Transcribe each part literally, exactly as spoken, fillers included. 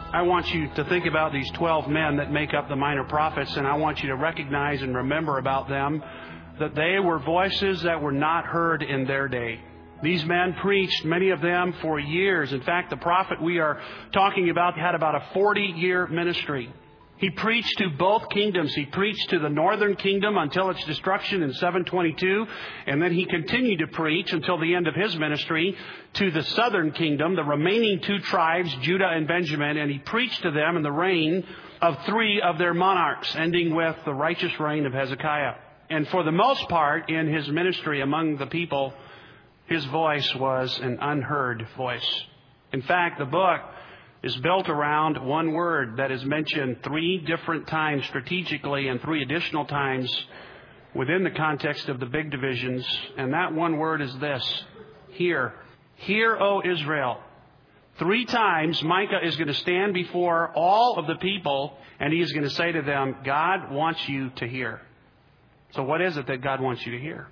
I want you to think about these twelve men that make up the minor prophets, and I want you to recognize and remember about them that they were voices that were not heard in their day. These men preached, many of them, for years. In fact, the prophet we are talking about had about a forty-year ministry. He preached to both kingdoms. He preached to the northern kingdom until its destruction in seven twenty-two, and then he continued to preach until the end of his ministry to the southern kingdom, the remaining two tribes, Judah and Benjamin, and he preached to them in the reign of three of their monarchs, ending with the righteous reign of Hezekiah. And for the most part, in his ministry among the people, his voice was an unheard voice. In fact, the book is built around one word that is mentioned three different times strategically and three additional times within the context of the big divisions. And that one word is this: hear. Hear, O Israel. Three times Micah is going to stand before all of the people and he is going to say to them, God wants you to hear. So what is it that God wants you to hear?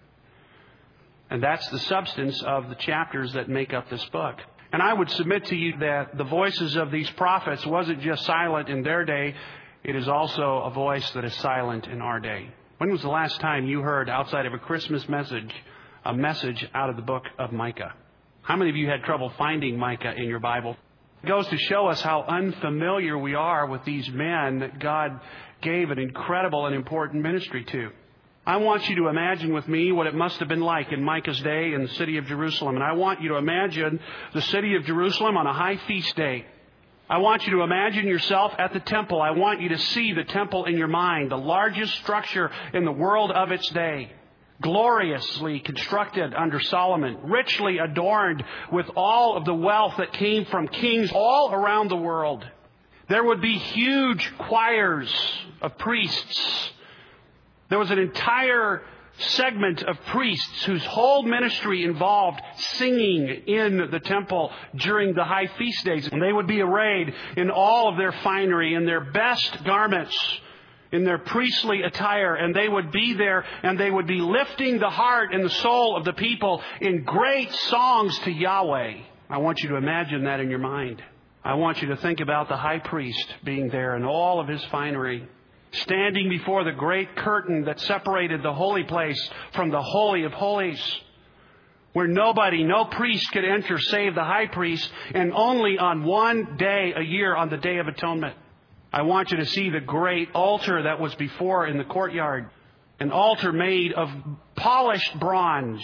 And that's the substance of the chapters that make up this book. And I would submit to you that the voices of these prophets wasn't just silent in their day. It is also a voice that is silent in our day. When was the last time you heard, outside of a Christmas message, a message out of the book of Micah? How many of you had trouble finding Micah in your Bible? It goes to show us how unfamiliar we are with these men that God gave an incredible and important ministry to. I want you to imagine with me what it must have been like in Micah's day in the city of Jerusalem. And I want you to imagine the city of Jerusalem on a high feast day. I want you to imagine yourself at the temple. I want you to see the temple in your mind, the largest structure in the world of its day. Gloriously constructed under Solomon, richly adorned with all of the wealth that came from kings all around the world. There would be huge choirs of priests. There was an entire segment of priests whose whole ministry involved singing in the temple during the high feast days. And they would be arrayed in all of their finery, in their best garments, in their priestly attire. And they would be there and they would be lifting the heart and the soul of the people in great songs to Yahweh. I want you to imagine that in your mind. I want you to think about the high priest being there in all of his finery, standing before the great curtain that separated the holy place from the Holy of Holies, where nobody, no priest could enter save the high priest, and only on one day a year, on the Day of Atonement. I want you to see the great altar that was before in the courtyard, an altar made of polished bronze,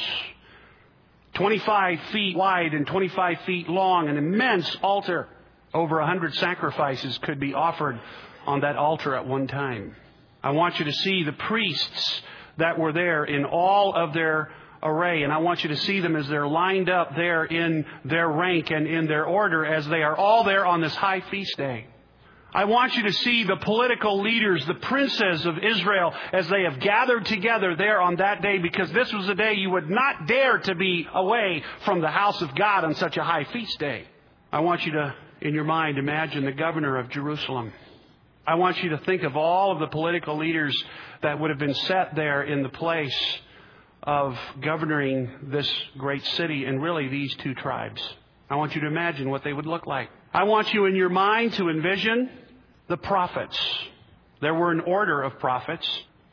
twenty-five feet wide and twenty-five feet long, an immense altar. Over a hundred sacrifices could be offered on that altar at one time. I want you to see the priests that were there in all of their array. And I want you to see them as they're lined up there in their rank and in their order as they are all there on this high feast day. I want you to see the political leaders, the princes of Israel, as they have gathered together there on that day, because this was a day you would not dare to be away from the house of God on such a high feast day. I want you to, in your mind, imagine the governor of Jerusalem. I want you to think of all of the political leaders that would have been set there in the place of governing this great city and really these two tribes. I want you to imagine what they would look like. I want you in your mind to envision the prophets. There were an order of prophets.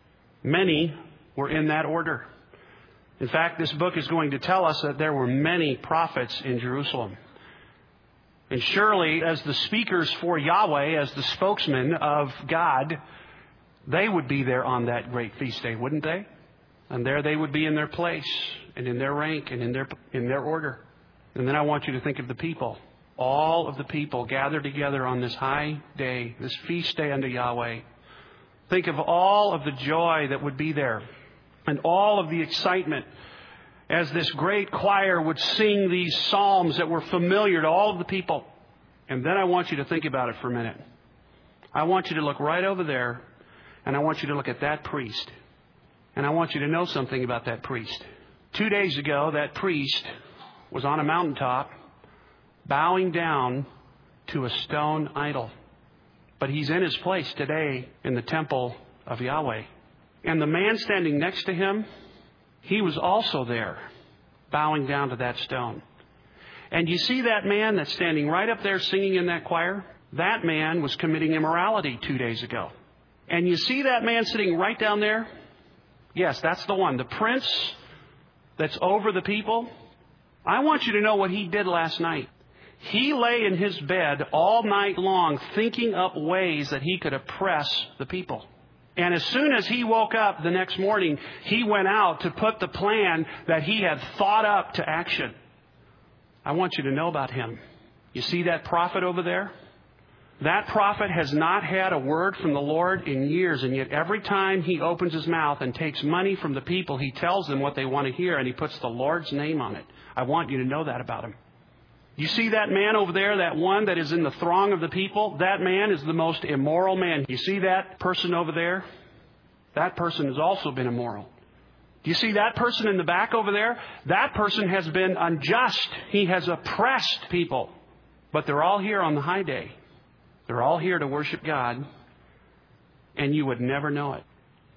Many were in that order. In fact, this book is going to tell us that there were many prophets in Jerusalem. And surely, as the speakers for Yahweh, as the spokesmen of God, they would be there on that great feast day, wouldn't they? And there they would be in their place and in their rank and in their in their order. And then I want you to think of the people. All of the people gathered together on this high day, this feast day unto Yahweh. Think of all of the joy that would be there and all of the excitement as this great choir would sing these psalms that were familiar to all of the people. And then I want you to think about it for a minute. I want you to look right over there, and I want you to look at that priest. And I want you to know something about that priest. Two days ago, that priest was on a mountaintop bowing down to a stone idol. But he's in his place today in the temple of Yahweh. And the man standing next to him, he was also there, bowing down to that stone. And you see that man that's standing right up there singing in that choir? That man was committing immorality two days ago. And you see that man sitting right down there? Yes, that's the one. The prince that's over the people. I want you to know what he did last night. He lay in his bed all night long thinking up ways that he could oppress the people. And as soon as he woke up the next morning, he went out to put the plan that he had thought up to action. I want you to know about him. You see that prophet over there? That prophet has not had a word from the Lord in years, and yet every time he opens his mouth and takes money from the people, he tells them what they want to hear, and he puts the Lord's name on it. I want you to know that about him. You see that man over there, that one that is in the throng of the people? That man is the most immoral man. You see that person over there? That person has also been immoral. Do you see that person in the back over there? That person has been unjust. He has oppressed people. But they're all here on the high day. They're all here to worship God, and you would never know it.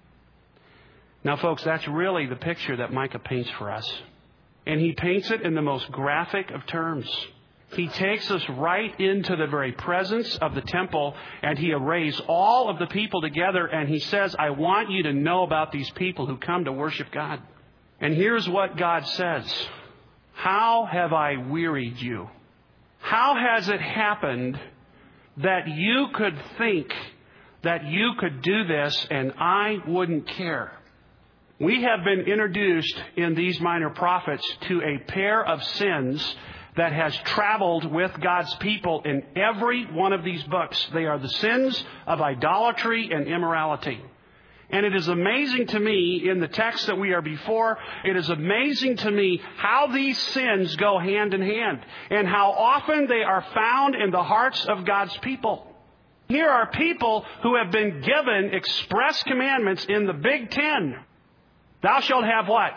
Now, folks, that's really the picture that Micah paints for us. And he paints it in the most graphic of terms. He takes us right into the very presence of the temple, and he arrays all of the people together, and he says, I want you to know about these people who come to worship God. And here's what God says. How have I wearied you? How has it happened that you could think that you could do this and I wouldn't care? We have been introduced in these minor prophets to a pair of sins that has traveled with God's people in every one of these books. They are the sins of idolatry and immorality. And it is amazing to me, in the text that we are before, it is amazing to me how these sins go hand in hand and how often they are found in the hearts of God's people. Here are people who have been given express commandments in the Big Ten. Thou shalt have what?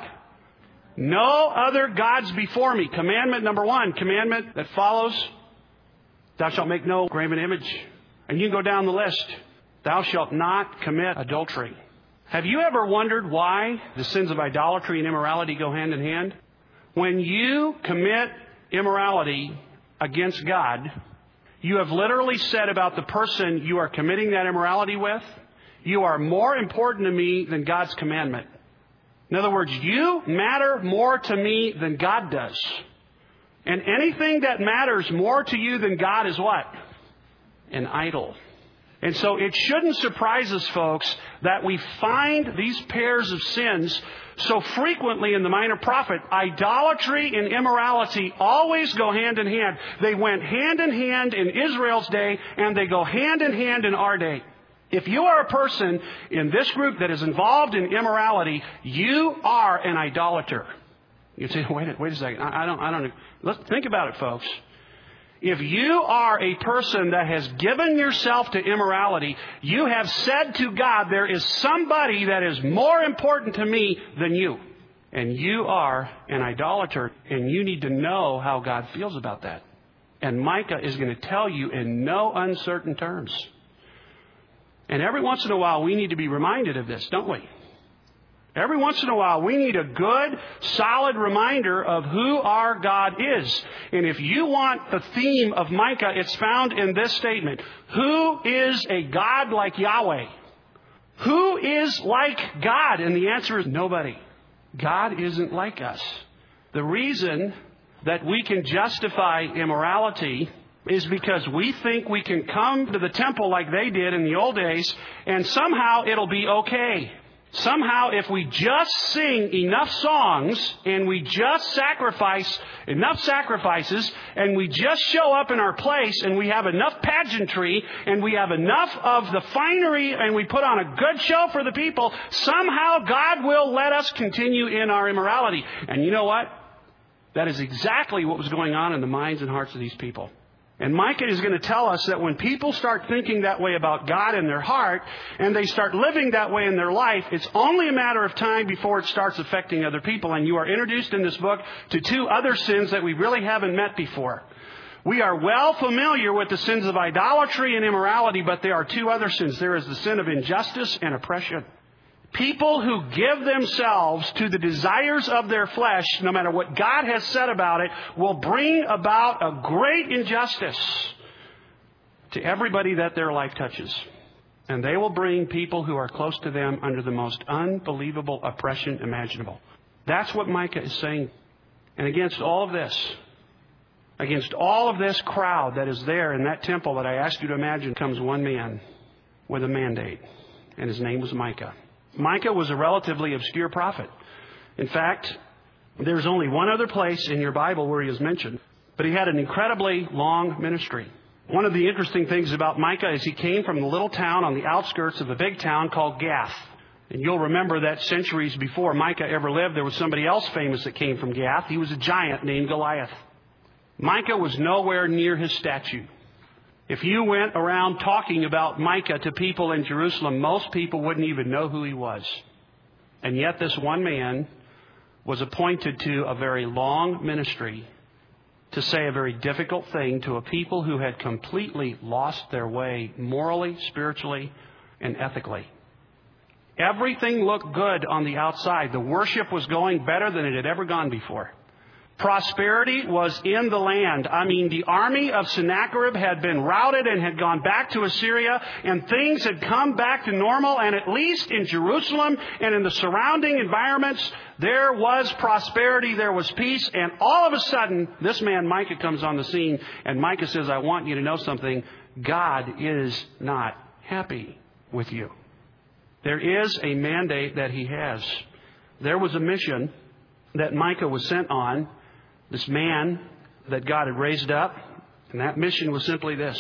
No other gods before me. Commandment number one. Commandment that follows. Thou shalt make no graven image. And you can go down the list. Thou shalt not commit adultery. Have you ever wondered why the sins of idolatry and immorality go hand in hand? When you commit immorality against God, you have literally said about the person you are committing that immorality with, you are more important to me than God's commandment. In other words, you matter more to me than God does. And anything that matters more to you than God is what? An idol. And so it shouldn't surprise us, folks, that we find these pairs of sins so frequently in the minor prophet. Idolatry and immorality always go hand in hand. They went hand in hand in Israel's day, and they go hand in hand in our day. If you are a person in this group that is involved in immorality, you are an idolater. You say, wait, wait a second. I, I don't, I don't. Let's think about it, folks. If you are a person that has given yourself to immorality, you have said to God, there is somebody that is more important to me than you. And you are an idolater, and you need to know how God feels about that. And Micah is going to tell you in no uncertain terms. And every once in a while, we need to be reminded of this, don't we? Every once in a while, we need a good, solid reminder of who our God is. And if you want the theme of Micah, it's found in this statement. Who is a God like Yahweh? Who is like God? And the answer is nobody. God isn't like us. The reason that we can justify immorality is because we think we can come to the temple like they did in the old days, and somehow it'll be okay. Somehow, if we just sing enough songs and we just sacrifice enough sacrifices and we just show up in our place and we have enough pageantry and we have enough of the finery and we put on a good show for the people, somehow God will let us continue in our immorality. And you know what? That is exactly what was going on in the minds and hearts of these people. And Micah is going to tell us that when people start thinking that way about God in their heart and they start living that way in their life, it's only a matter of time before it starts affecting other people. And you are introduced in this book to two other sins that we really haven't met before. We are well familiar with the sins of idolatry and immorality, but there are two other sins. There is the sin of injustice and oppression. People who give themselves to the desires of their flesh, no matter what God has said about it, will bring about a great injustice to everybody that their life touches. And they will bring people who are close to them under the most unbelievable oppression imaginable. That's what Micah is saying. And against all of this, against all of this crowd that is there in that temple that I asked you to imagine, comes one man with a mandate. And his name was Micah. Micah was a relatively obscure prophet. In fact, there's only one other place in your Bible where he is mentioned. But he had an incredibly long ministry. One of the interesting things about Micah is he came from the little town on the outskirts of a big town called Gath. And you'll remember that centuries before Micah ever lived, there was somebody else famous that came from Gath. He was a giant named Goliath. Micah was nowhere near his statue. If you went around talking about Micah to people in Jerusalem, most people wouldn't even know who he was. And yet this one man was appointed to a very long ministry to say a very difficult thing to a people who had completely lost their way morally, spiritually, and ethically. Everything looked good on the outside. The worship was going better than it had ever gone before. Prosperity was in the land. I mean, the army of Sennacherib had been routed and had gone back to Assyria, and things had come back to normal, and at least in Jerusalem and in the surrounding environments, there was prosperity, there was peace, and all of a sudden, this man Micah comes on the scene, and Micah says, I want you to know something. God is not happy with you. There is a mandate that he has. There was a mission that Micah was sent on, this man that God had raised up, and that mission was simply this.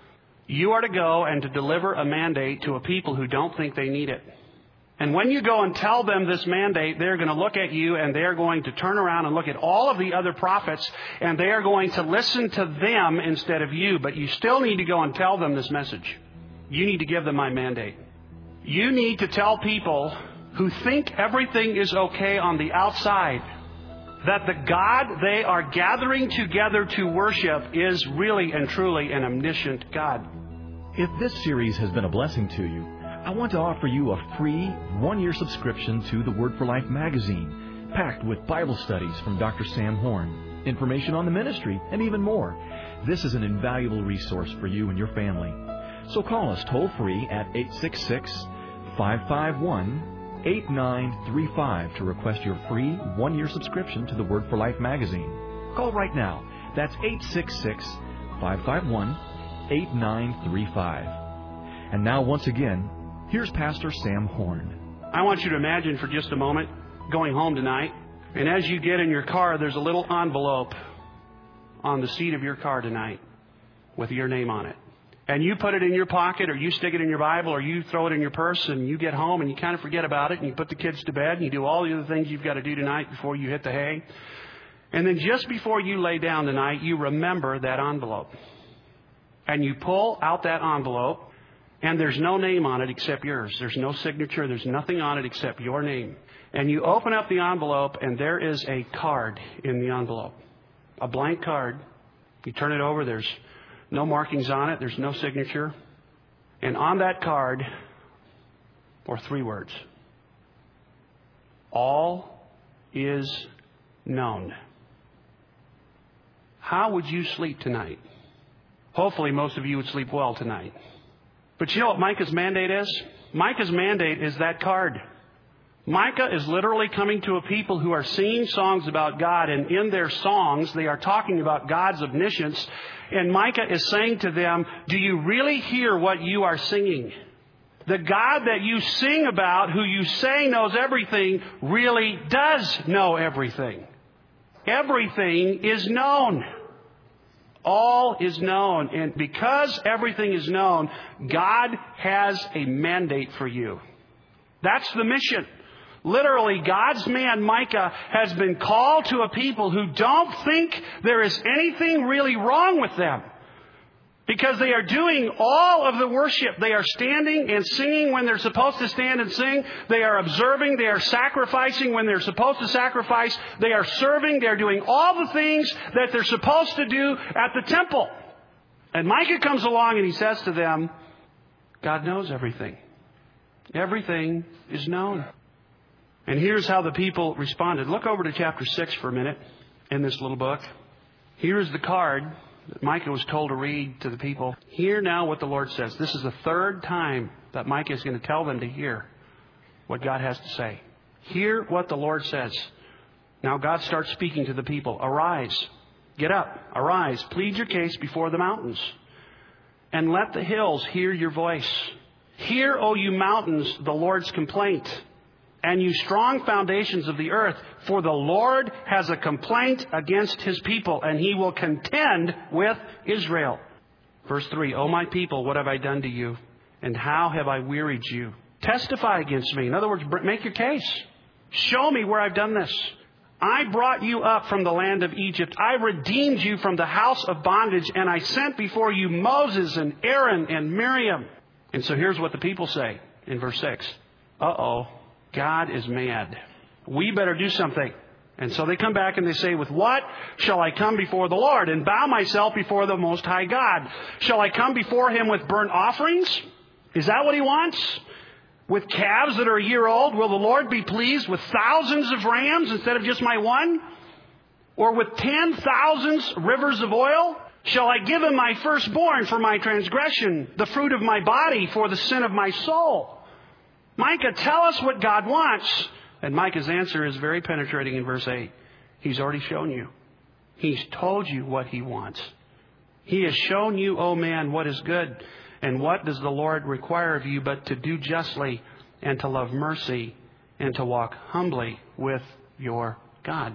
You are to go and to deliver a mandate to a people who don't think they need it. And when you go and tell them this mandate, they're going to look at you and they're going to turn around and look at all of the other prophets, and they are going to listen to them instead of you. But you still need to go and tell them this message. You need to give them my mandate. You need to tell people who think everything is okay on the outside that the God they are gathering together to worship is really and truly an omniscient God. If this series has been a blessing to you, I want to offer you a free one-year subscription to the Word for Life magazine, packed with Bible studies from Doctor Sam Horn, information on the ministry, and even more. This is an invaluable resource for you and your family. So call us toll-free at eight six six, five five one, eight nine three five to request your free one-year subscription to the Word for Life magazine. Call right now. That's eight six six, five five one, eight nine three five. And now, once again, here's Pastor Sam Horn. I want you to imagine for just a moment going home tonight, and as you get in your car, there's a little envelope on the seat of your car tonight with your name on it. And you put it in your pocket, or you stick it in your Bible, or you throw it in your purse, and you get home and you kind of forget about it, and you put the kids to bed, and you do all the other things you've got to do tonight before you hit the hay. And then just before you lay down tonight, you remember that envelope. And you pull out that envelope, and there's no name on it except yours. There's no signature. There's nothing on it except your name. And you open up the envelope, and there is a card in the envelope. A blank card. You turn it over. There's no markings on it. There's no signature. And on that card are three words. All is known. How would you sleep tonight? Hopefully most of you would sleep well tonight. But you know what Micah's mandate is? Micah's mandate is that card. Micah is literally coming to a people who are singing songs about God, and in their songs they are talking about God's omniscience. And Micah is saying to them, do you really hear what you are singing? The God that you sing about, who you say knows everything, really does know everything. Everything is known. All is known. And because everything is known, God has a mandate for you. That's the mission. Literally, God's man Micah has been called to a people who don't think there is anything really wrong with them, because they are doing all of the worship. They are standing and singing when they're supposed to stand and sing. They are observing. They are sacrificing when they're supposed to sacrifice. They are serving. They're doing all the things that they're supposed to do at the temple. And Micah comes along and he says to them, God knows everything. Everything is known. And here's how the people responded. Look over to chapter six for a minute in this little book. Here is the card that Micah was told to read to the people. Hear now what the Lord says. This is the third time that Micah is going to tell them to hear what God has to say. Hear what the Lord says. Now God starts speaking to the people. Arise, get up, arise, plead your case before the mountains, and let the hills hear your voice. Hear, O you mountains, the Lord's complaint, and you strong foundations of the earth, for the Lord has a complaint against His people, and He will contend with Israel. Verse three, O my people, what have I done to you? And how have I wearied you? Testify against me. In other words, make your case. Show me where I've done this. I brought you up from the land of Egypt. I redeemed you from the house of bondage, and I sent before you Moses and Aaron and Miriam. And so here's what the people say in verse six. Uh-oh, God is mad. We better do something. And so they come back and they say, with what shall I come before the Lord and bow myself before the Most High God? Shall I come before Him with burnt offerings? Is that what He wants? With calves that are a year old? Will the Lord be pleased with thousands of rams instead of just my one? Or with ten thousands rivers of oil? Shall I give Him my firstborn for my transgression, the fruit of my body for the sin of my soul? Micah, tell us what God wants. And Micah's answer is very penetrating in verse eight. He's already shown you. He's told you what He wants. He has shown you, O man, what is good. And what does the Lord require of you but to do justly and to love mercy and to walk humbly with your God?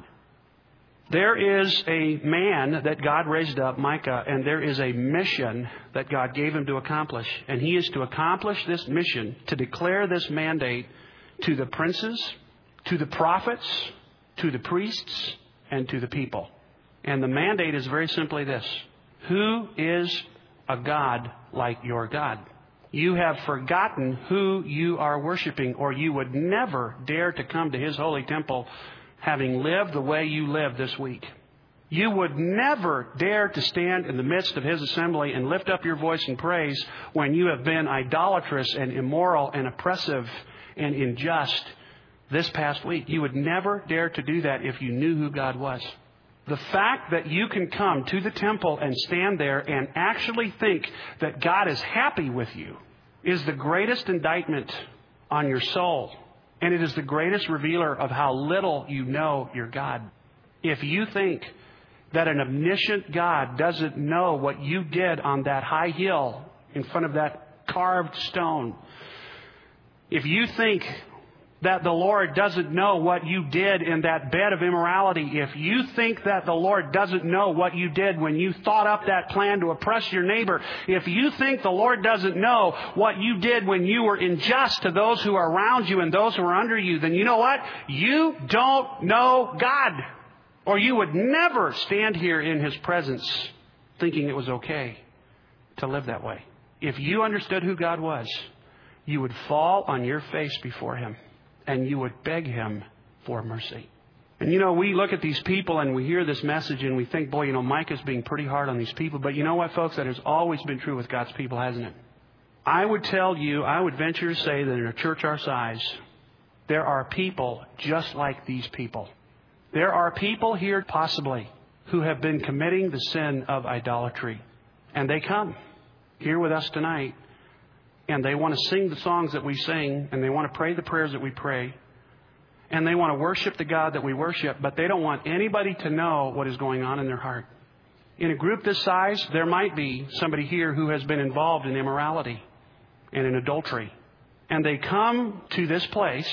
There is a man that God raised up, Micah, and there is a mission that God gave him to accomplish. And he is to accomplish this mission, to declare this mandate to the princes, to the prophets, to the priests, and to the people. And the mandate is very simply this. Who is a God like your God? You have forgotten who you are worshiping, or you would never dare to come to His holy temple having lived the way you live this week. You would never dare to stand in the midst of His assembly and lift up your voice in praise when you have been idolatrous and immoral and oppressive and unjust this past week. You would never dare to do that if you knew who God was. The fact that you can come to the temple and stand there and actually think that God is happy with you is the greatest indictment on your soul. And it is the greatest revealer of how little you know your God. If you think that an omniscient God doesn't know what you did on that high hill in front of that carved stone, if you think that the Lord doesn't know what you did in that bed of immorality, if you think that the Lord doesn't know what you did when you thought up that plan to oppress your neighbor, if you think the Lord doesn't know what you did when you were unjust to those who are around you and those who are under you, then you know what? You don't know God. Or you would never stand here in His presence thinking it was okay to live that way. If you understood who God was, you would fall on your face before Him. And you would beg Him for mercy. And you know, we look at these people and we hear this message and we think, boy, you know, Micah's being pretty hard on these people. But you know what, folks? That has always been true with God's people, hasn't it? I would tell you, I would venture to say that in a church our size, there are people just like these people. There are people here, possibly, who have been committing the sin of idolatry. And they come here with us tonight. And they want to sing the songs that we sing, and they want to pray the prayers that we pray, and they want to worship the God that we worship, but they don't want anybody to know what is going on in their heart. In a group this size, there might be somebody here who has been involved in immorality and in adultery. And they come to this place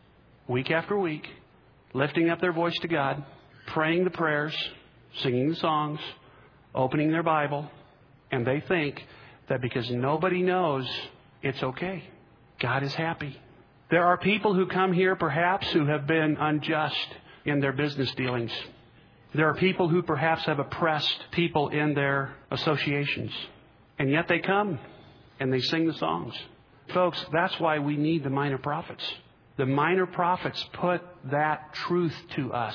week after week, lifting up their voice to God, praying the prayers, singing the songs, opening their Bible, and they think that because nobody knows, it's okay. God is happy. There are people who come here perhaps who have been unjust in their business dealings. There are people who perhaps have oppressed people in their associations. And yet they come and they sing the songs. Folks, that's why we need the minor prophets. The minor prophets put that truth to us.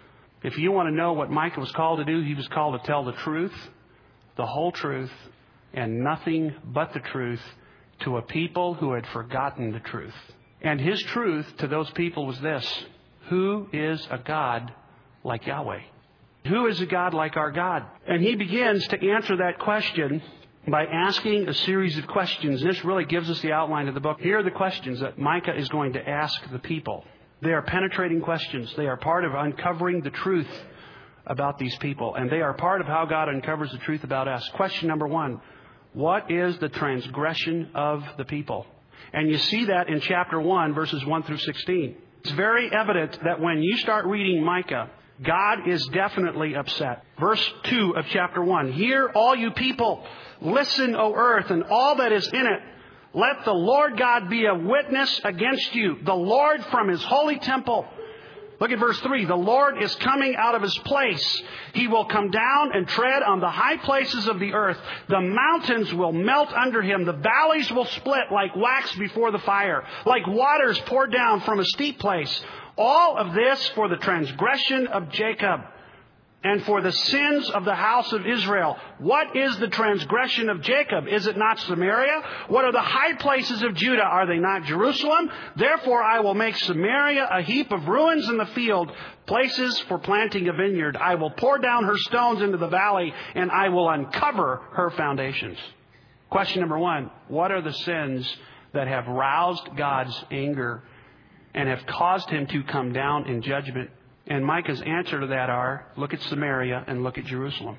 If you want to know what Micah was called to do, he was called to tell the truth, the whole truth, and nothing but the truth to a people who had forgotten the truth. And his truth to those people was this: who is a God like Yahweh? Who is a God like our God? And he begins to answer that question by asking a series of questions. This really gives us the outline of the book. Here are the questions that Micah is going to ask the people. They are penetrating questions. They are part of uncovering the truth about these people. And they are part of how God uncovers the truth about us. Question number one. What is the transgression of the people? And you see that in chapter one, verses one through sixteen. It's very evident that when you start reading Micah, God is definitely upset. Verse two of chapter one. Hear, all you people. Listen, O earth, and all that is in it. Let the Lord God be a witness against you. The Lord from his holy temple. Look at verse three. The Lord is coming out of his place. He will come down and tread on the high places of the earth. The mountains will melt under him. The valleys will split like wax before the fire, like waters poured down from a steep place. All of this for the transgression of Jacob and for the sins of the house of Israel. What is the transgression of Jacob? Is it not Samaria? What are the high places of Judah? Are they not Jerusalem? Therefore I will make Samaria a heap of ruins in the field, places for planting a vineyard. I will pour down her stones into the valley, and I will uncover her foundations. Question number one. What are the sins that have roused God's anger and have caused him to come down in judgment? And Micah's answer to that are, look at Samaria and look at Jerusalem.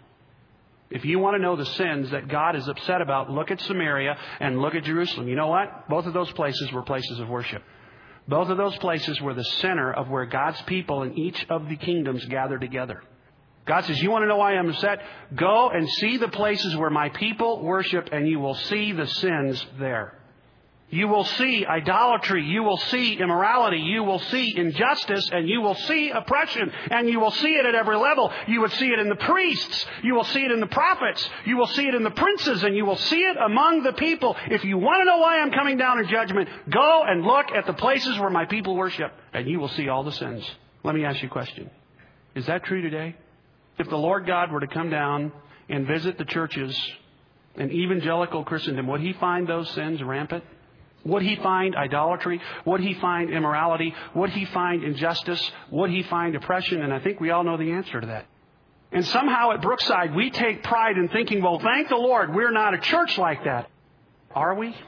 If you want to know the sins that God is upset about, look at Samaria and look at Jerusalem. You know what? Both of those places were places of worship. Both of those places were the center of where God's people in each of the kingdoms gathered together. God says, you want to know why I'm upset? Go and see the places where my people worship, and you will see the sins there. You will see idolatry. You will see immorality. You will see injustice. And you will see oppression. And you will see it at every level. You would see it in the priests. You will see it in the prophets. You will see it in the princes. And you will see it among the people. If you want to know why I'm coming down in judgment, go and look at the places where my people worship. And you will see all the sins. Let me ask you a question. Is that true today? If the Lord God were to come down and visit the churches in evangelical Christendom, would he find those sins rampant? Would he find idolatry? Would he find immorality? Would he find injustice? Would he find oppression? And I think we all know the answer to that. And somehow at Brookside, we take pride in thinking, well, thank the Lord, we're not a church like that. Are we?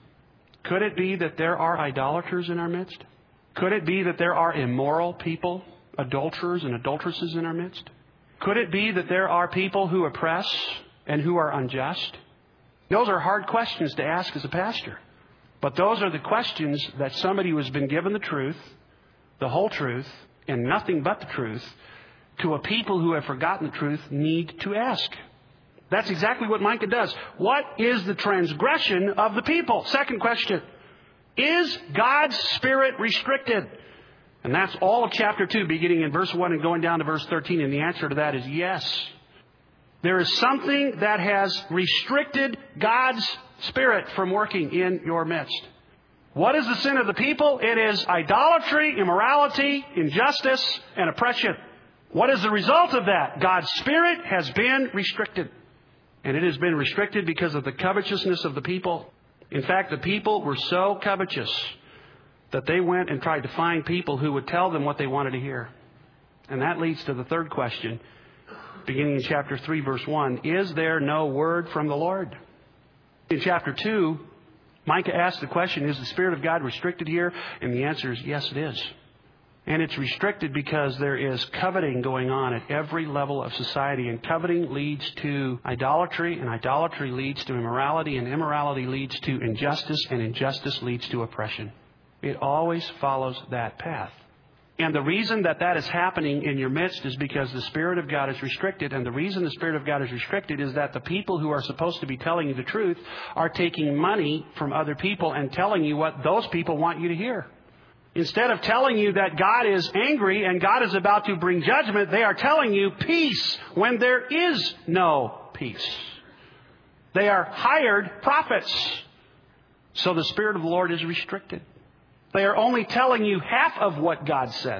Could it be that there are idolaters in our midst? Could it be that there are immoral people, adulterers and adulteresses in our midst? Could it be that there are people who oppress and who are unjust? Those are hard questions to ask as a pastor. But those are the questions that somebody who has been given the truth, the whole truth, and nothing but the truth, to a people who have forgotten the truth need to ask. That's exactly what Micah does. What is the transgression of the people? Second question. Is God's Spirit restricted? And that's all of chapter two, beginning in verse one and going down to verse thirteen. And the answer to that is yes. There is something that has restricted God's Spirit from working in your midst. What is the sin of the people? It is idolatry, immorality, injustice, and oppression. What is the result of that? God's Spirit has been restricted. And it has been restricted because of the covetousness of the people. In fact, the people were so covetous that they went and tried to find people who would tell them what they wanted to hear. And that leads to the third question, beginning in chapter three, verse one. Is there no word from the Lord? In chapter two, Micah asked the question, is the Spirit of God restricted here? And the answer is yes, it is. And it's restricted because there is coveting going on at every level of society. And coveting leads to idolatry, and idolatry leads to immorality, and immorality leads to injustice, and injustice leads to oppression. It always follows that path. And the reason that that is happening in your midst is because the Spirit of God is restricted. And the reason the Spirit of God is restricted is that the people who are supposed to be telling you the truth are taking money from other people and telling you what those people want you to hear. Instead of telling you that God is angry and God is about to bring judgment, they are telling you peace when there is no peace. They are hired prophets. So the Spirit of the Lord is restricted. They are only telling you half of what God said.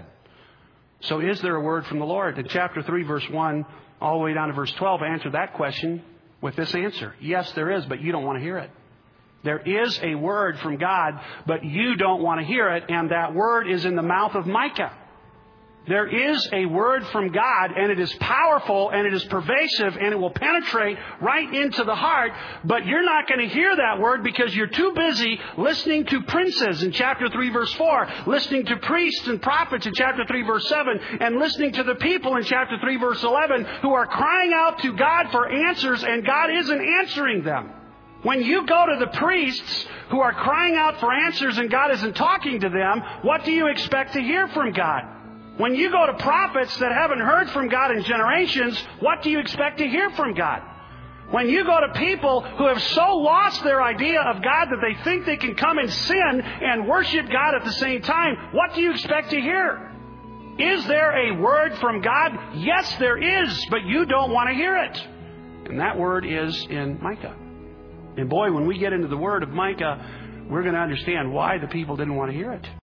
So is there a word from the Lord? In chapter three, verse one, all the way down to verse twelve, answer that question with this answer. Yes, there is, but you don't want to hear it. There is a word from God, but you don't want to hear it, and that word is in the mouth of Micah. There is a word from God, and it is powerful, and it is pervasive, and it will penetrate right into the heart, but you're not going to hear that word because you're too busy listening to princes in chapter three, verse four, listening to priests and prophets in chapter three, verse seven, and listening to the people in chapter three, verse eleven, who are crying out to God for answers, and God isn't answering them. When you go to the priests who are crying out for answers and God isn't talking to them, what do you expect to hear from God? When you go to prophets that haven't heard from God in generations, what do you expect to hear from God? When you go to people who have so lost their idea of God that they think they can come and sin and worship God at the same time, what do you expect to hear? Is there a word from God? Yes, there is, but you don't want to hear it. And that word is in Micah. And boy, when we get into the word of Micah, we're going to understand why the people didn't want to hear it.